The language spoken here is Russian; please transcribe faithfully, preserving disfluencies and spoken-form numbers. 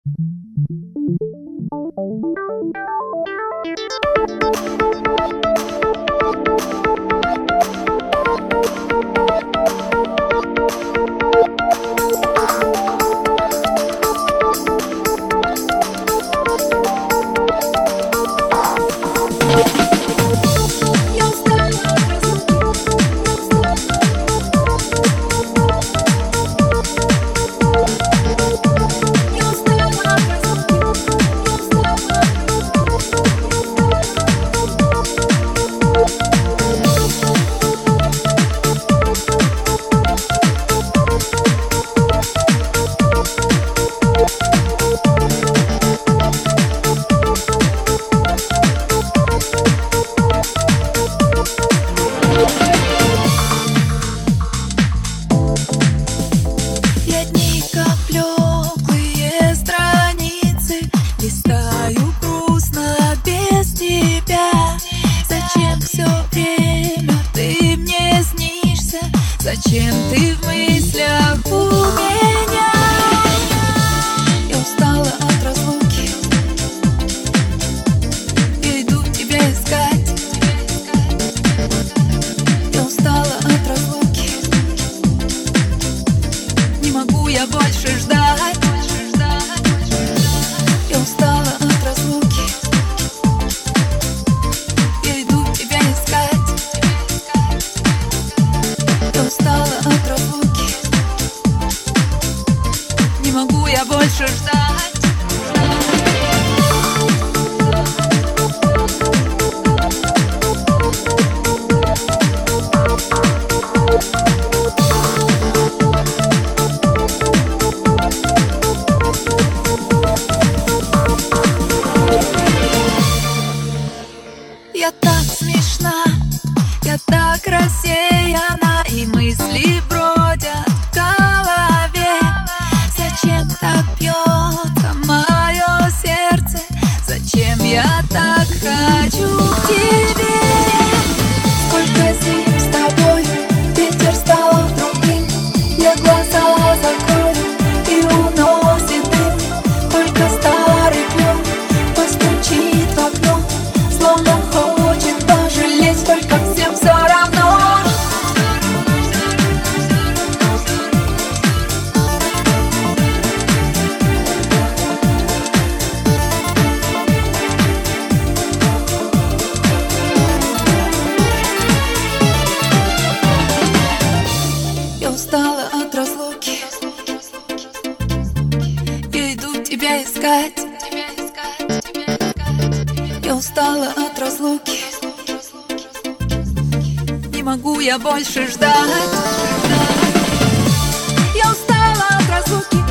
Зачем ты в мыслях у меня? Я устала от разлуки, я иду тебя искать. Я устала от разлуки, не могу я больше ждать. Я устала от разлуки, я иду тебя искать. Я устала от разлуки, не могу я больше ждать. Я так смешна, я так рассеяна, и мысли бродят в голове. Зачем так бьется мое сердце? Зачем я так хочу к тебе? Сколько зим с тобой, ветер стал другим. Я глаза закрою и уносит дым. Только старый клен постучит в окно, словно хочет пожалеть, только всем все равно. Я устала от разлуки, я иду тебя искать. Я устала от разлуки, не могу я больше ждать. Я устала от разлуки,